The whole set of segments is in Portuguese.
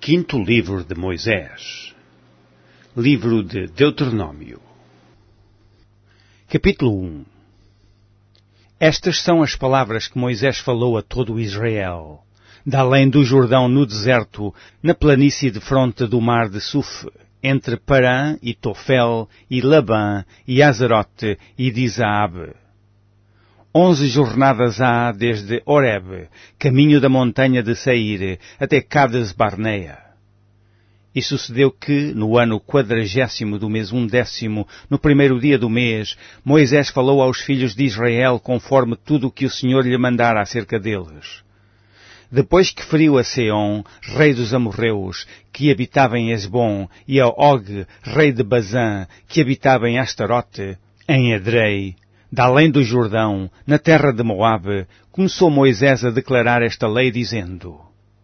Quinto livro de Moisés. Livro de Deuteronômio. Capítulo 1. Estas são as palavras que Moisés falou a todo Israel, de além do Jordão no deserto, na planície de fronte do mar de Suf, entre Parã e Tofel, e Labã, e Azarote, e Dizaabe. 11 jornadas há desde Horeb, caminho da montanha de Seir, até Cades Barnea. E sucedeu que, no ano 40º do mês 11º, no primeiro dia do mês, Moisés falou aos filhos de Israel conforme tudo o que o Senhor lhe mandara acerca deles. Depois que feriu a Seom, rei dos amorreus, que habitava em Esbom, e a Og, rei de Bazã, que habitava em Astarote, em Edrei, da além do Jordão, na terra de Moabe, começou Moisés a declarar esta lei, dizendo: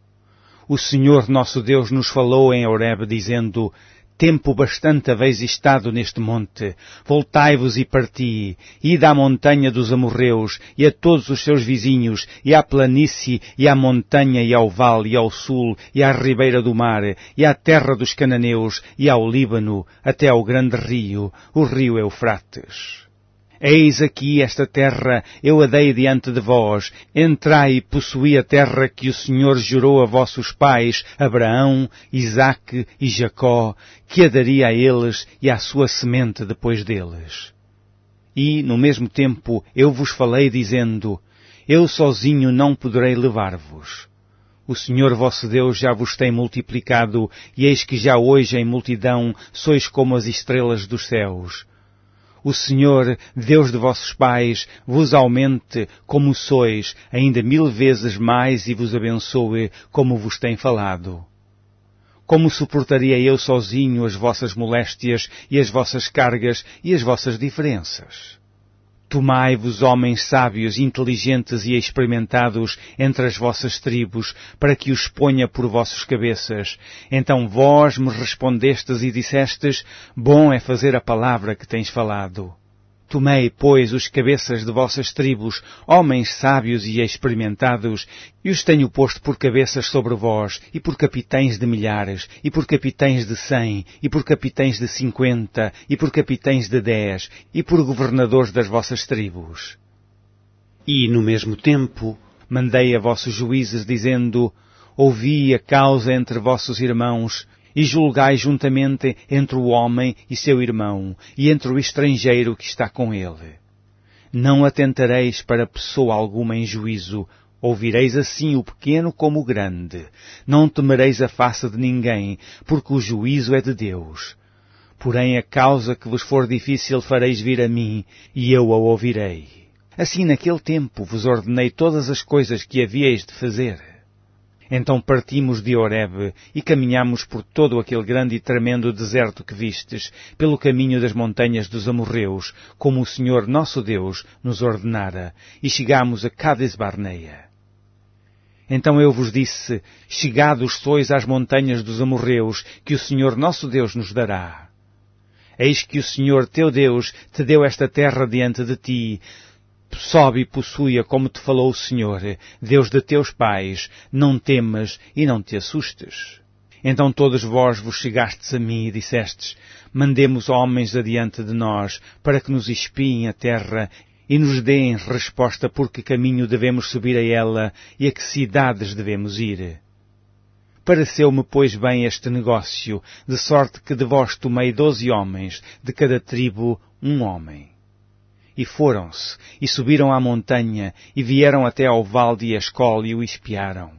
O Senhor nosso Deus nos falou em Horeb, dizendo: Tempo bastante haveis estado neste monte, voltai-vos e parti, ide à montanha dos amorreus, e a todos os seus vizinhos, e à planície, e à montanha, e ao vale, e ao sul, e à ribeira do mar, e à terra dos cananeus, e ao Líbano, até ao grande rio, o rio Eufrates. Eis aqui esta terra, eu a dei diante de vós, entrai e possuí a terra que o Senhor jurou a vossos pais, Abraão, Isaque e Jacó, que a daria a eles e à sua semente depois deles. E, no mesmo tempo, eu vos falei dizendo: Eu sozinho não poderei levar-vos. O Senhor vosso Deus já vos tem multiplicado, e eis que já hoje em multidão sois como as estrelas dos céus. O Senhor, Deus de vossos pais, vos aumente como sois, ainda 1000 vezes mais, e vos abençoe como vos tem falado. Como suportaria eu sozinho as vossas moléstias e as vossas cargas e as vossas diferenças? Tomai-vos homens sábios, inteligentes e experimentados entre as vossas tribos, para que os ponha por vossos cabeças. Então vós me respondestes e dissestes: Bom é fazer a palavra que tens falado. Tomei, pois, os cabeças de vossas tribos, homens sábios e experimentados, e os tenho posto por cabeças sobre vós, e por capitães de milhares, e por capitães de 100, e por capitães de 50, e por capitães de 10, e por governadores das vossas tribos. E, no mesmo tempo, mandei a vossos juízes, dizendo: Ouvi a causa entre vossos irmãos, e julgai juntamente entre o homem e seu irmão, e entre o estrangeiro que está com ele. Não atentareis para pessoa alguma em juízo, ouvireis assim o pequeno como o grande. Não temereis a face de ninguém, porque o juízo é de Deus. Porém a causa que vos for difícil fareis vir a mim, e eu a ouvirei. Assim naquele tempo vos ordenei todas as coisas que havíeis de fazer. Então partimos de Horeb e caminhamos por todo aquele grande e tremendo deserto que vistes, pelo caminho das montanhas dos amorreus, como o Senhor nosso Deus nos ordenara, e chegámos a Cades Barnea. Então eu vos disse: Chegados sois às montanhas dos amorreus, que o Senhor nosso Deus nos dará. Eis que o Senhor teu Deus te deu esta terra diante de ti. Sobe e possui-a como te falou o Senhor, Deus de teus pais, não temas e não te assustes. Então todos vós vos chegastes a mim e dissestes: Mandemos homens adiante de nós, para que nos espiem a terra e nos deem resposta por que caminho devemos subir a ela e a que cidades devemos ir. Pareceu-me, pois, bem este negócio, de sorte que de vós tomei 12 homens, de cada tribo um homem. E foram-se, e subiram à montanha, e vieram até ao vale de Escol e o espiaram.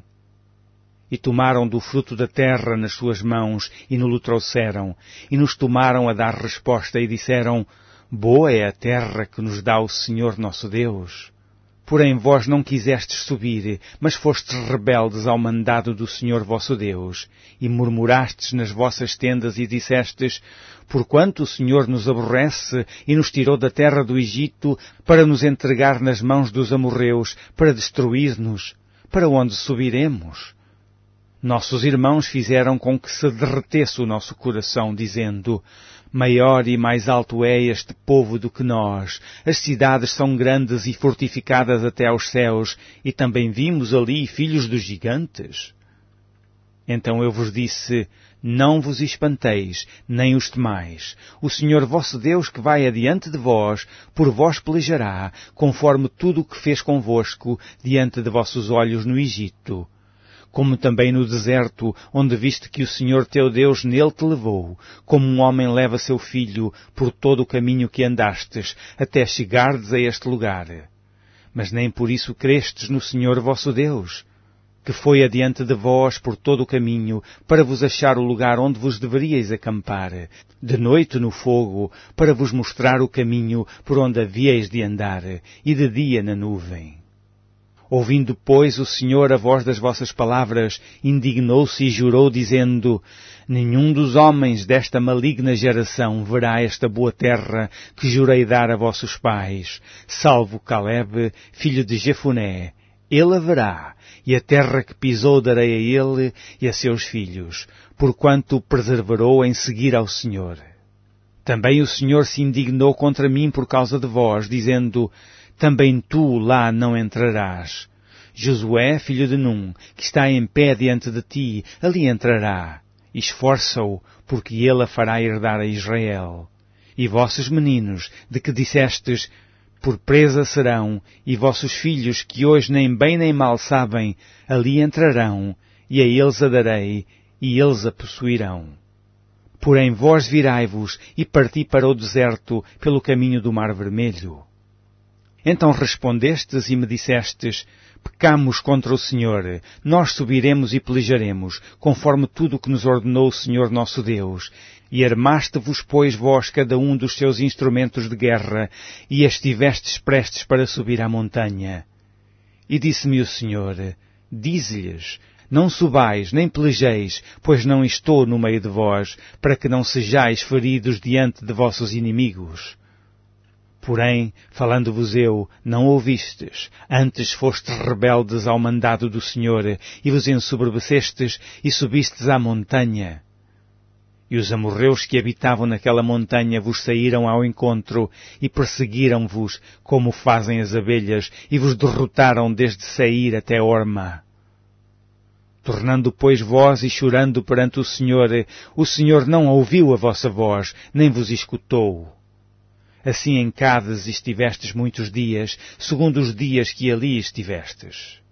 E tomaram do fruto da terra nas suas mãos, e no-lo trouxeram, e nos tomaram a dar resposta, e disseram: Boa é a terra que nos dá o Senhor nosso Deus. Porém vós não quisestes subir, mas fostes rebeldes ao mandado do Senhor vosso Deus, e murmurastes nas vossas tendas e dissestes: Porquanto o Senhor nos aborrece e nos tirou da terra do Egito para nos entregar nas mãos dos amorreus, para destruir-nos, para onde subiremos? Nossos irmãos fizeram com que se derretesse o nosso coração, dizendo: Maior e mais alto é este povo do que nós. As cidades são grandes e fortificadas até aos céus, e também vimos ali filhos dos gigantes. Então eu vos disse, não vos espanteis, nem os temais. O Senhor vosso Deus que vai adiante de vós, por vós pelejará, conforme tudo o que fez convosco, diante de vossos olhos no Egito. Como também no deserto, onde viste que o Senhor teu Deus nele te levou, como um homem leva seu filho por todo o caminho que andastes, até chegardes a este lugar. Mas nem por isso crestes no Senhor vosso Deus, que foi adiante de vós por todo o caminho, para vos achar o lugar onde vos deveríeis acampar, de noite no fogo, para vos mostrar o caminho por onde havíeis de andar, e de dia na nuvem. Ouvindo, pois, o Senhor a voz das vossas palavras, indignou-se e jurou, dizendo, nenhum dos homens desta maligna geração verá esta boa terra que jurei dar a vossos pais, salvo Caleb, filho de Jefoné. Ele a verá, e a terra que pisou darei a ele e a seus filhos, porquanto o preservarou em seguir ao Senhor. Também o Senhor se indignou contra mim por causa de vós, dizendo, também tu lá não entrarás. Josué, filho de Num, que está em pé diante de ti, ali entrará. Esforça-o, porque ele a fará herdar a Israel. E vossos meninos, de que dissestes, por presa serão, e vossos filhos, que hoje nem bem nem mal sabem, ali entrarão, e a eles a darei, e eles a possuirão. Porém vós virai-vos, e parti para o deserto, pelo caminho do Mar Vermelho. Então respondestes e me dissestes, pecamos contra o Senhor, nós subiremos e pelejaremos, conforme tudo o que nos ordenou o Senhor nosso Deus. E armaste-vos, pois, vós cada um dos seus instrumentos de guerra, e estivestes prestes para subir à montanha. E disse-me o Senhor, dize-lhes, não subais, nem pelejeis, pois não estou no meio de vós, para que não sejais feridos diante de vossos inimigos. Porém, falando-vos eu, não ouvistes, antes fostes rebeldes ao mandado do Senhor, e vos ensoberbecestes, e subistes à montanha. E os amorreus que habitavam naquela montanha vos saíram ao encontro, e perseguiram-vos, como fazem as abelhas, e vos derrotaram desde Seir até Orma. Tornando, pois, vós e chorando perante o Senhor não ouviu a vossa voz, nem vos escutou. Assim em Cádiz estivestes muitos dias, segundo os dias que ali estivestes.